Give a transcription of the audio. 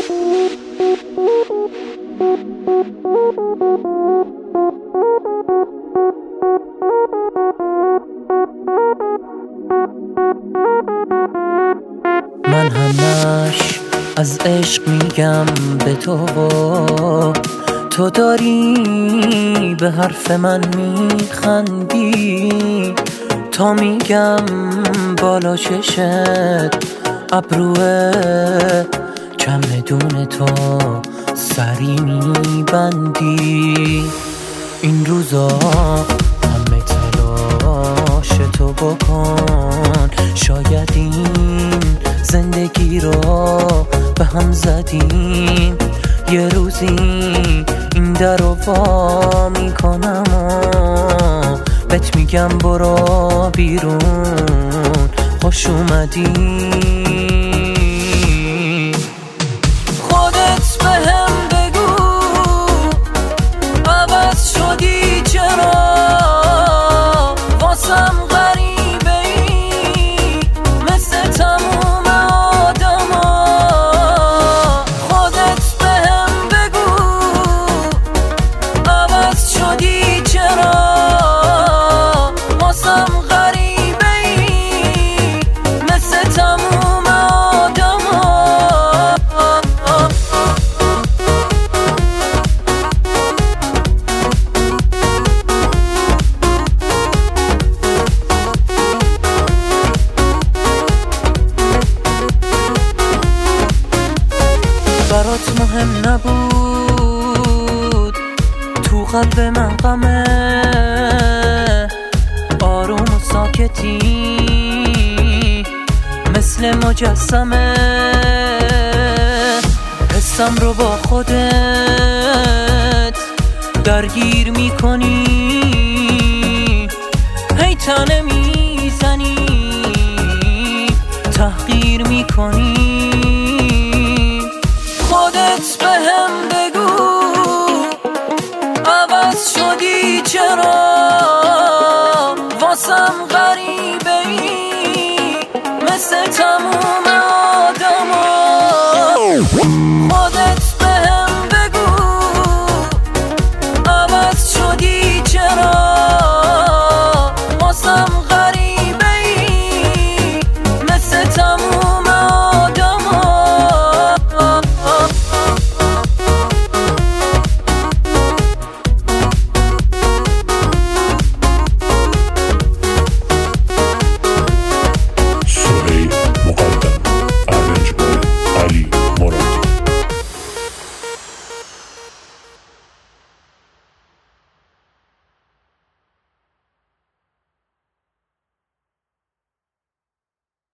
من همش از عشق میگم به تو داری به حرف من میخندی، تا میگم بالا چشت ابروه چمدون تو سری میبندی. این روزا همه تلاش تو بکن، شاید این زندگی رو به هم زدیم، یه روزی این در رو وا میکنم و بهت میگم برو بیرون، خوش اومدی. خودت بهم بگو عوض شدی چرا، واسم غریبه ای مثل تموم آدما. خودت بهم بگو عوض شدی چرا، واسم غریبه ای مثل تموم آدما. برات مهم نبود، تو قلب من غمه، آروم و ساکتی مثل مجسمه، حسم رو با خودت درگیر میکنی، هی تنه میزنی تحقیر میکنی.